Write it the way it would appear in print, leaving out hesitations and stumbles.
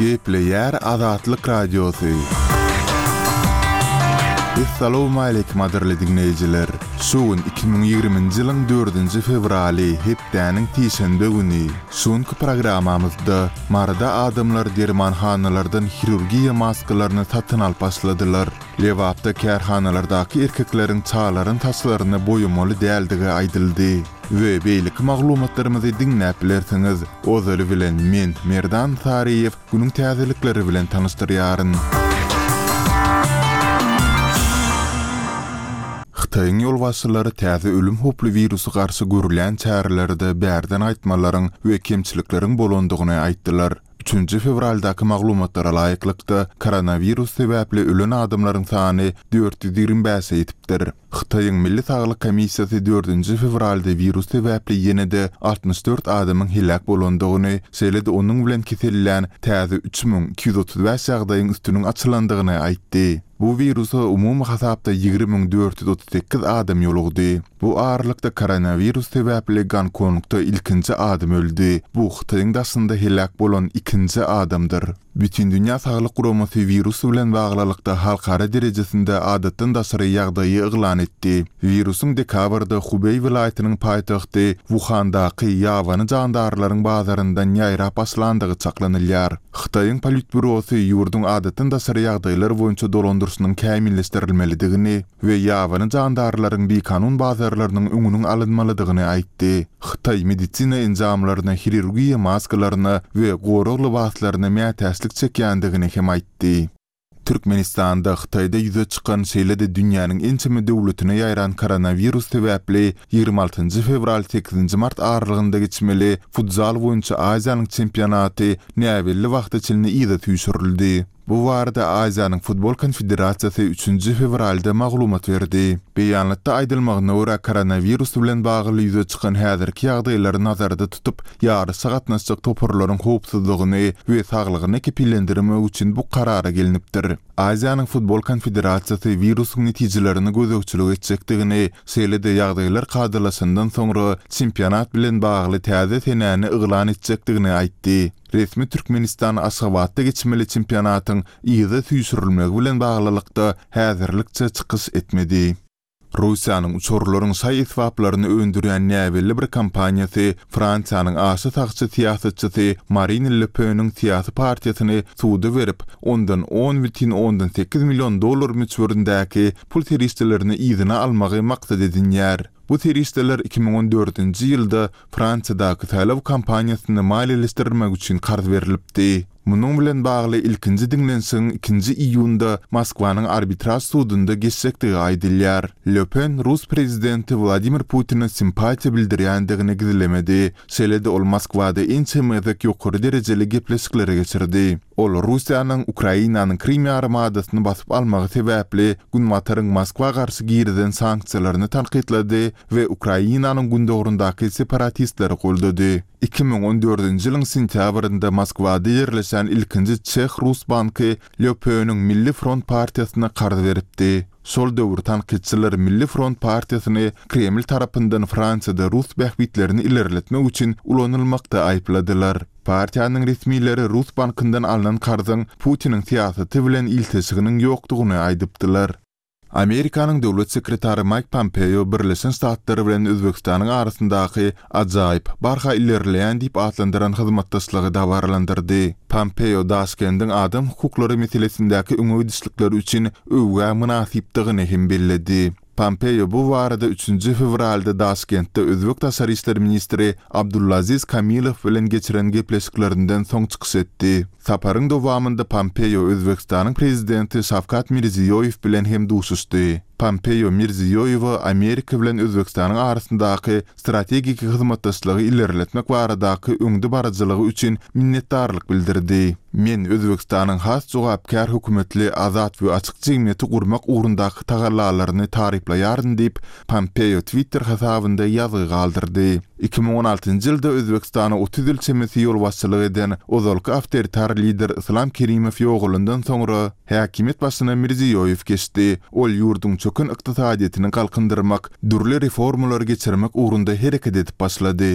Gepleyer Azatlyk Radiosu. Assalamu alaykum adirli dinleyijiler. Şuun 2020-nji ýylyň 4-nji fevraly hepdäniň tiýşenbe güni. Şuňky programamyzda marada adamlar dermanhanalardan hirurgiýa maskalaryny satyn alyp başladylar. Lewapda kärhanalardaky erkekleriň çağlaryň taşlaryny boýamaly däldige aýdyldy. We beýlik maglumatlarymyzy dinläp bilersiňiz. Ozaly bilen men Merdan Tariýew günüň täzelikleri bilen tanışdyrýaryn. Xitayň ýolbaşçylary täze ölüm hoply virusy garşy görülen çärelerde bärden aýtmalaryň we kemçilikleriň bolandygyny aýtdylar. 3 fevraldaky maglumatlara laýyklykda koronavirus sebäpli ölen adamlaryň sany 425 ýetipdir. Xitayň Milli Saglyk Komissiýasy 4 fevralda virus sebäpli ýene-de 64 adamyň hilak bolandygyny, şeýle-de onuň bilen kesellän täze 3235 ýagdaýyň üstüniň açylandygyny aýtdy. Bu virusa umumy hasapda 20438 adam ýolugdy. Bu ağırlykda koronavirus sebäpli Gonkongda ilkinji adam öldü. Bu Xitayň daşynda hilak bolan ikinji adamdyr. Bütün dünýä saglyk guramasy virus bilen baglylykda halkara derejesinde adatdan daşary ýagdaýy eglan etdi. Virusyň dekabrda Hubei vilayatynyň paýtagty Wuhandaky ýawany jandarlaryň bazaryndan ýaýrap başlandygy çaklanylýar. Xitayň politbürosy ýurdun adatdan daşary ýagdaýlar boýunça dolandyrşynyň kämilleşdirilmelidigini we ýawany jandarlaryň bikanun bazarlarynyň öňüniň alynmalydygyny aýtdy. Xitay medisina enzamlaryna, hirurgiýa maskalaryna we gorak libaslaryna mätäslik çekýändigini hem aýtdy. Türkmenistanda Xitayda ýüze çykan şeýle-de dünýäniň en çemy döwletine ýaýran koronavirus sebäpli 26 fevral 8 mart aralygynda geçmeli futsal boýunça Aziýanyň çempionaty näwelli wagt içinde ýyda tüýşürildi. Bu barada Aziýanyň Futbol Konfederasiýasy 3 fevralda maglumat berdi. Beýanatda aýdylmagyna görä koronavirus bilen bagly ýüze çykan häzirki ýagdaýlary nazarda tutup, ýary sagatnaşjak topurlaryň howpsuzlygyny we saglygyny kepillendirmek üçin bu karara gelinipdir. Aziýanyň Futbol Konfederasiýasy virusyň netijelerini gözegçilik etjekdigini, şeýle-de ýagdaýlar gadylaşyndan soňra çempionat bilen bagly täze senäni eglan etjekdigini aýtdy. Resmi Türkmenistan Aşgabatda geçmeli çempionatyň ýyda tüýşürilmegi bilen baglylykda häzirlikçe çykyş etmedi. Russiýanyň uçurlaryň saý etwaplaryny öndürýän näwelli bir kampaniýasy Fransiýanyň aşy tagçy siýasatçysy Marine Le Pen'iň siýasy partiýasyny suwda berip, ondan 10,8 million dollar müçberindäki pul teristlerini ýygyna almagy maksat edinýär. Bu teristler 2014-nji ýylda Fransiýadaky saýlaw kampaniýasyny maliýeleşdirmek üçin garz berilipdi. Munyň bilen bagly ilkinji dinlensiň 2 iýunda Moskwanyň arbitraj sudunda geçsekdigi aýdylýar. Le Pen Rus prezidenti Vladimir Putin'e simpatiýa bildirýändigini gizlemedi. Şeýle-de ol Moskwada en çemezek ýokary derejeli gepleşikleri geçirdi. Ol Russiýanyň Ukrainanyň Krim ýarymadasyny basyp almagy sebäpli günwataryň Moskwa garşy girden sanksiýalaryny tanqidledi we Ukrainanyň gündogrundaky separatistleri goldady. 2014-nji ýylyň sentýabrynda Moskwada ýerleşen ilkinji Çeh-Rus banky Le Pen'iň Milli Front partiýasyna garz beripdi. Sol döwür tanqidçiler Milli Front partiýasyny Kreml tarapyndan Fransiyada Rus bähbitlerini ilerletmek üçin ulanylmakda aýpladylar. Partiýanyň resmileri Rus bankyndan alynan garzyň Putiniň siýasaty bilen ilteşiginiň ýokdugyny aýdypdylar. Amerikanyň döwlet sekretary Mike Pompeo Birleşen Ştatlar bilen Özbekistanyň arasyndaky ajaýyp barha ilerleýän diýip atlandyran hyzmatdaşlygy dawarlandyrdy. Pompeo Daşkendiň adam hukuklary meselesindäki öňe dişlikler üçin öwgä münasipdigini hem belledi. Pompeo bu barada 3 fevralda Daşkentde Özbek Taşary işleri ministri Abdulaziz Kamilow bilen geçiren gepleşiklerinden soň çykyş etdi. Saparyň dowamında Pompeo Özbekistanyň prezidenti Şavkat Mirziýoýew bilen hem duşuşdy. Pompeo Mirziýoýew Amerika bilen Özbekistanyň arasyndaky strategik hyzmatdaşlygy ilerletmek baradaky öňde barajylygy üçin minnetdarlyk bildirdi. Men Özbekistanyň has jogapkar hökümetli azat we açyk jemgyýeti gurmak ugrundaky tagallalaryny taryplaýaryn diýip Pompeo Twitter hesabynda ýazy galdyrdy. 2016-njy ýylda Özbekistana 30 ýyl çemesi ýolbaşçylyk eden ozalky awtoritar lider Islam Kerimow ýoğulundan soňra häkimet başyna Mirziýoýew geçdi. Ol ýurdun çökün ykdysadyetini galkındyrmak, dürli reformalar geçirmek ugrunda hereket edip başlady.